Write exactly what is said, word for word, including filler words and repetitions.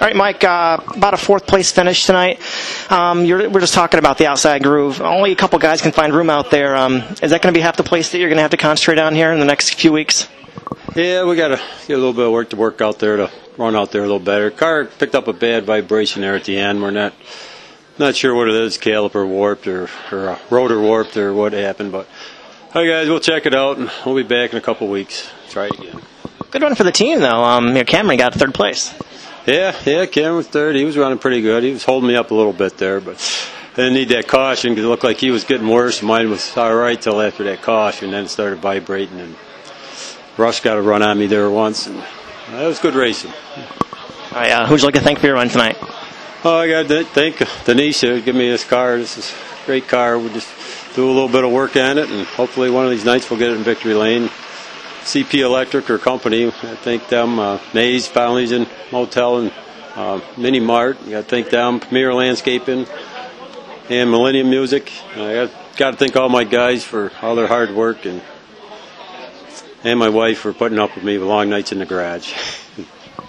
All right, Mike, uh, about a fourth place finish tonight. Um, you're, we're just talking about the outside groove. Only a couple guys can find room out there. Um, is that going to be half the place that you're going to have to concentrate on here in the next few weeks? Yeah, we got to get a little bit of work to work out there to run out there a little better. Car picked up a bad vibration there at the end. We're not not sure what it is, caliper warped or, or uh, rotor warped or what happened. But, all right, guys, we'll check it out, and we'll be back in a couple weeks. Try it again. Good run for the team, though. Um, you know, Cameron got third place. Yeah, yeah, Cameron was third. He was running pretty good. He was holding me up a little bit there, but I didn't need that caution because it looked like he was getting worse. Mine was all right till after that caution, then it started vibrating, and Rush got a run on me there once, and that was good racing. All right, uh, who'd you like to thank for your run tonight? Oh, I got to thank Denise who gave me this car. This is a great car. We'll just do a little bit of work on it, and hopefully one of these nights we'll get it in victory lane. C P Electric or company, I thank them. Uh, Mays, Polynesian Motel, and uh, Mini Mart. I got to thank them. Premier Landscaping and Millennium Music. I got to thank all my guys for all their hard work, and and my wife for putting up with me with long nights in the garage.